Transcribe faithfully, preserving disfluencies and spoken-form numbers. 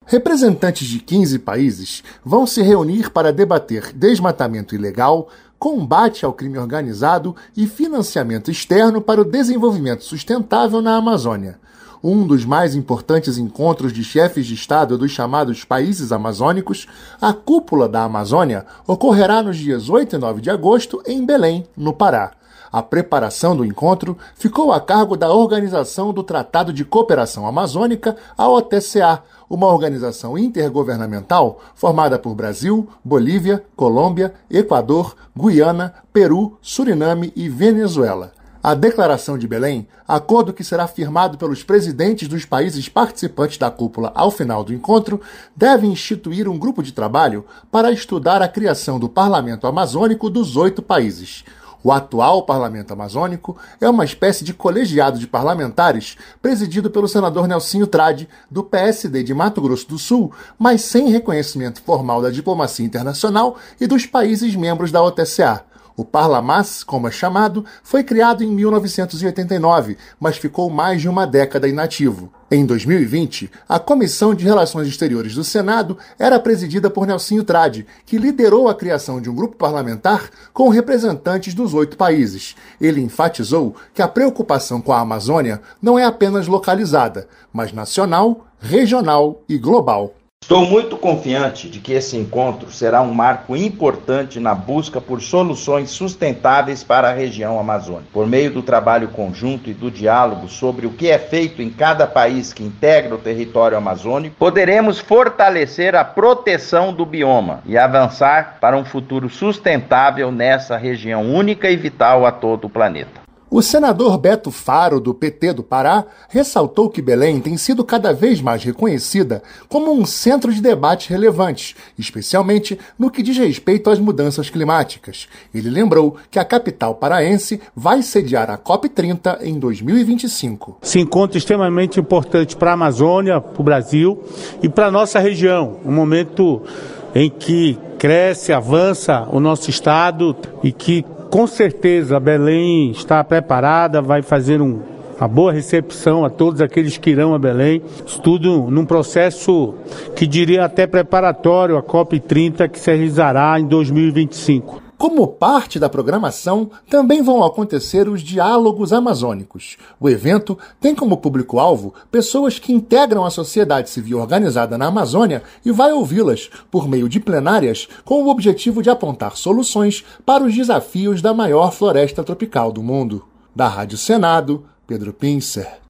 Representantes de quinze países vão se reunir para debater desmatamento ilegal, combate ao crime organizado e financiamento externo para o desenvolvimento sustentável na Amazônia. Um dos mais importantes encontros de chefes de Estado dos chamados países amazônicos, a Cúpula da Amazônia, ocorrerá nos dias oito e nove de agosto em Belém, no Pará. A preparação do encontro ficou a cargo da Organização do Tratado de Cooperação Amazônica, a O T C A, uma organização intergovernamental formada por Brasil, Bolívia, Colômbia, Equador, Guiana, Peru, Suriname e Venezuela. A Declaração de Belém, acordo que será firmado pelos presidentes dos países participantes da cúpula ao final do encontro, deve instituir um grupo de trabalho para estudar a criação do Parlamento Amazônico dos oito países. O atual Parlamento Amazônico é uma espécie de colegiado de parlamentares presidido pelo senador Nelsinho Trade, do P S D de Mato Grosso do Sul, mas sem reconhecimento formal da diplomacia internacional e dos países membros da O T C A. O Parlamas, como é chamado, foi criado em mil novecentos e oitenta e nove, mas ficou mais de uma década inativo. Em dois mil e vinte, a Comissão de Relações Exteriores do Senado era presidida por Nelsinho Trade, que liderou a criação de um grupo parlamentar com representantes dos oito países. Ele enfatizou que a preocupação com a Amazônia não é apenas localizada, mas nacional, regional e global. Estou muito confiante de que esse encontro será um marco importante na busca por soluções sustentáveis para a região amazônica. Por meio do trabalho conjunto e do diálogo sobre o que é feito em cada país que integra o território amazônico, poderemos fortalecer a proteção do bioma e avançar para um futuro sustentável nessa região única e vital a todo o planeta. O senador Beto Faro, do P T do Pará, ressaltou que Belém tem sido cada vez mais reconhecida como um centro de debates relevantes, especialmente no que diz respeito às mudanças climáticas. Ele lembrou que a capital paraense vai sediar a COP trinta em dois mil e vinte e cinco. Esse encontro é extremamente importante para a Amazônia, para o Brasil e para a nossa região, um momento em que cresce, avança o nosso estado e que com certeza Belém está preparada, vai fazer um, uma boa recepção a todos aqueles que irão a Belém. Isso tudo num processo que diria até preparatório à COP trinta, que se realizará em dois mil e vinte e cinco. Como parte da programação, também vão acontecer os Diálogos Amazônicos. O evento tem como público-alvo pessoas que integram a sociedade civil organizada na Amazônia e vai ouvi-las por meio de plenárias com o objetivo de apontar soluções para os desafios da maior floresta tropical do mundo. Da Rádio Senado, Pedro Pincer.